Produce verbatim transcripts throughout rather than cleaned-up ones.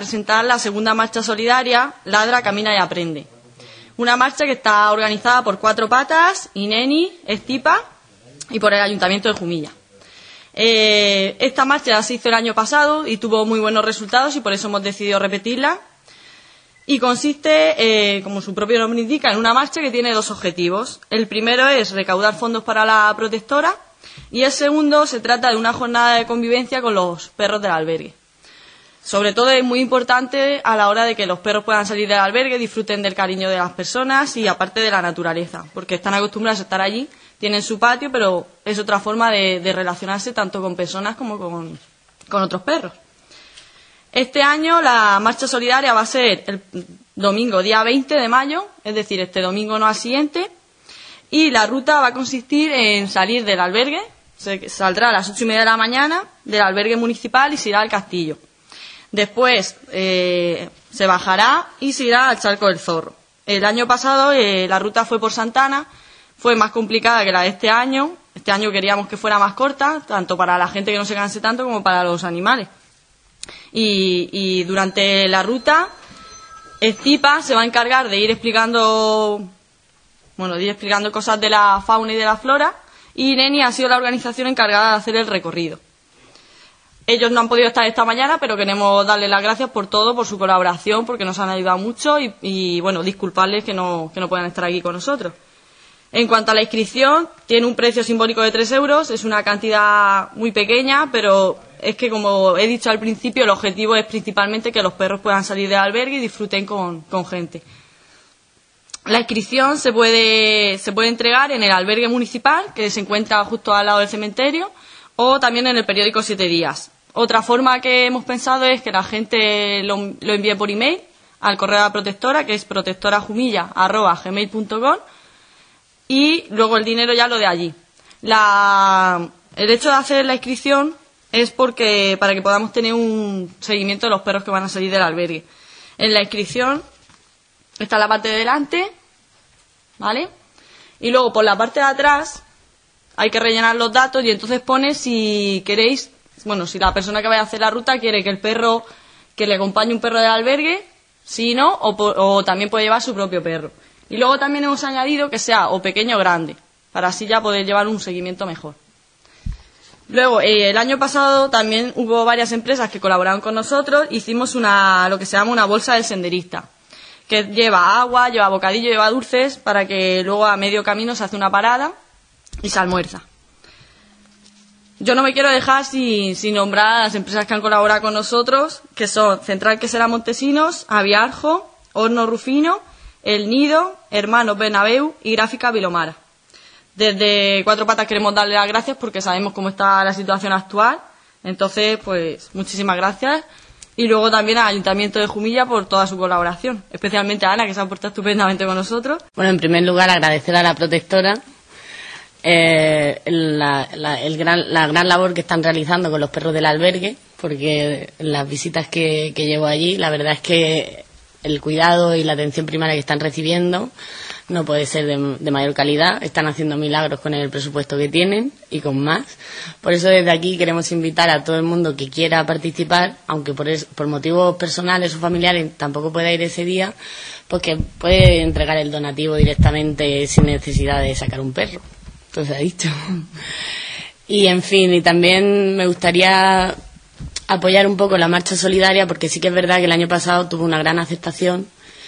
presentar la segunda marcha solidaria, Ladra, Camina y Aprende. Una marcha que está organizada por Cuatro Patas, INENI, Estipa y por el Ayuntamiento de Jumilla. Eh, esta marcha se hizo el año pasado y tuvo muy buenos resultados y por eso hemos decidido repetirla. Y consiste, eh, como su propio nombre indica, en una marcha que tiene dos objetivos. El primero es recaudar fondos para la protectora y el segundo se trata de una jornada de convivencia con los perros del albergue. Sobre todo es muy importante a la hora de que los perros puedan salir del albergue, disfruten del cariño de las personas y aparte de la naturaleza, porque están acostumbrados a estar allí, tienen su patio, pero es otra forma de, de relacionarse tanto con personas como con, con otros perros. Este año la marcha solidaria va a ser el domingo día veinte de mayo, es decir, este domingo no al siguiente, y la ruta va a consistir en salir del albergue, se saldrá a las ocho y media de la mañana del albergue municipal y se irá al castillo. Después eh, se bajará y se irá al Charco del Zorro. El año pasado eh, la ruta fue por Santana, fue más complicada que la de este año. Este año queríamos que fuera más corta, tanto para la gente que no se canse tanto como para los animales. Y, y durante la ruta, Estipa se va a encargar de ir explicando, bueno, de ir explicando cosas de la fauna y de la flora, y Neni ha sido la organización encargada de hacer el recorrido. Ellos no han podido estar esta mañana, pero queremos darles las gracias por todo, por su colaboración, porque nos han ayudado mucho y, y bueno, disculparles que no, que no puedan estar aquí con nosotros. En cuanto a la inscripción, tiene un precio simbólico de tres euros, es una cantidad muy pequeña, pero es que, como he dicho al principio, el objetivo es principalmente que los perros puedan salir del albergue y disfruten con, con gente. La inscripción se puede, se puede entregar en el albergue municipal, que se encuentra justo al lado del cementerio, o también en el periódico Siete Días. Otra forma que hemos pensado es que la gente lo, lo envíe por email al correo de la protectora, que es protectorajumilla arroba gmail punto com, y luego el dinero ya lo de allí. La, el hecho de hacer la inscripción es porque para que podamos tener un seguimiento de los perros que van a salir del albergue. En la inscripción está la parte de delante, ¿vale? Y luego por la parte de atrás hay que rellenar los datos y entonces pone si queréis, bueno, si la persona que vaya a hacer la ruta quiere que el perro, que le acompañe un perro del albergue, si no, o, o también puede llevar su propio perro. Y luego también hemos añadido que sea o pequeño o grande, para así ya poder llevar un seguimiento mejor. Luego, eh, el año pasado también hubo varias empresas que colaboraron con nosotros, hicimos una, lo que se llama una bolsa del senderista, que lleva agua, lleva bocadillo, lleva dulces, para que luego a medio camino se hace una parada y se almuerza. Yo no me quiero dejar sin, sin nombrar a las empresas que han colaborado con nosotros, que son Central Quesera Montesinos, Aviarjo, Horno Rufino, El Nido, Hermanos Bernabéu y Gráfica Vilomara. Desde Cuatro Patas queremos darle las gracias porque sabemos cómo está la situación actual. Entonces, pues, muchísimas gracias. Y luego también al Ayuntamiento de Jumilla por toda su colaboración. Especialmente a Ana, que se ha portado estupendamente con nosotros. Bueno, en primer lugar, agradecer a la protectora eh, la, la, el gran, la gran labor que están realizando con los perros del albergue, porque las visitas que, que llevo allí, la verdad es que el cuidado y la atención primaria que están recibiendo no puede ser de, de mayor calidad. Están haciendo milagros con el presupuesto que tienen y con más. Por eso desde aquí queremos invitar a todo el mundo que quiera participar, aunque por, es, por motivos personales o familiares tampoco pueda ir ese día, pues que puede entregar el donativo directamente sin necesidad de sacar un perro. Entonces ha dicho. Y en fin, y también me gustaría apoyar un poco la marcha solidaria, porque sí que es verdad que el año pasado tuvo una gran aceptación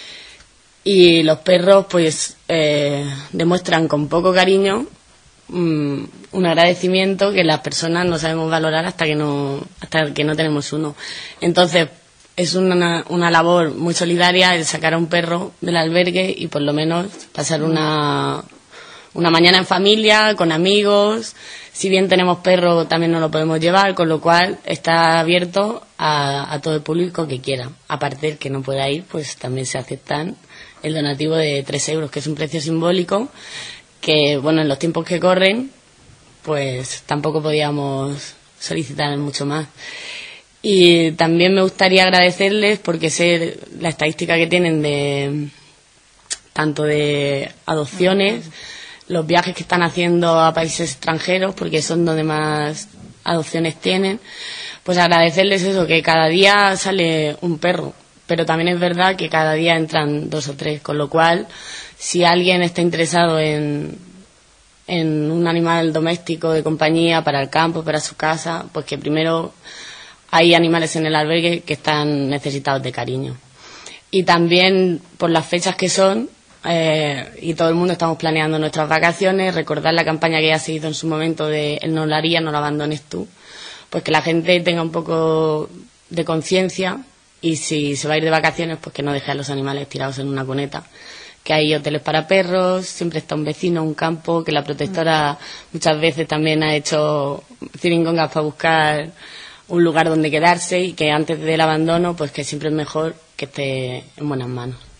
y los perros pues eh, demuestran con poco cariño um, un agradecimiento que las personas no sabemos valorar hasta que no hasta que no tenemos uno. Entonces es una, una labor muy solidaria el sacar a un perro del albergue y por lo menos pasar una una mañana en familia, con amigos. Si bien tenemos perro, también nos lo podemos llevar, con lo cual está abierto a, a todo el público que quiera. Aparte del que no pueda ir, pues también se aceptan el donativo de tres euros, que es un precio simbólico, que, bueno, en los tiempos que corren, pues tampoco podíamos solicitar mucho más. Y también me gustaría agradecerles, porque sé la estadística que tienen de tanto de adopciones, los viajes que están haciendo a países extranjeros, porque son donde más adopciones tienen, Pues agradecerles eso, que cada día sale un perro, pero también es verdad que cada día entran dos o tres, con lo cual, si alguien está interesado en, en un animal doméstico de compañía para el campo, para su casa, pues que primero hay animales en el albergue que están necesitados de cariño. Y también, por las fechas que son, eh, y todo el mundo estamos planeando nuestras vacaciones, recordar la campaña que ya se hizo en su momento de "Él no lo haría, no lo abandones tú", pues que la gente tenga un poco de conciencia y si se va a ir de vacaciones, pues que no deje a los animales tirados en una cuneta. Que hay hoteles para perros, siempre está un vecino, un campo, que la protectora muchas veces también ha hecho ciringongas para buscar un lugar donde quedarse y que antes del abandono, pues que siempre es mejor que esté en buenas manos.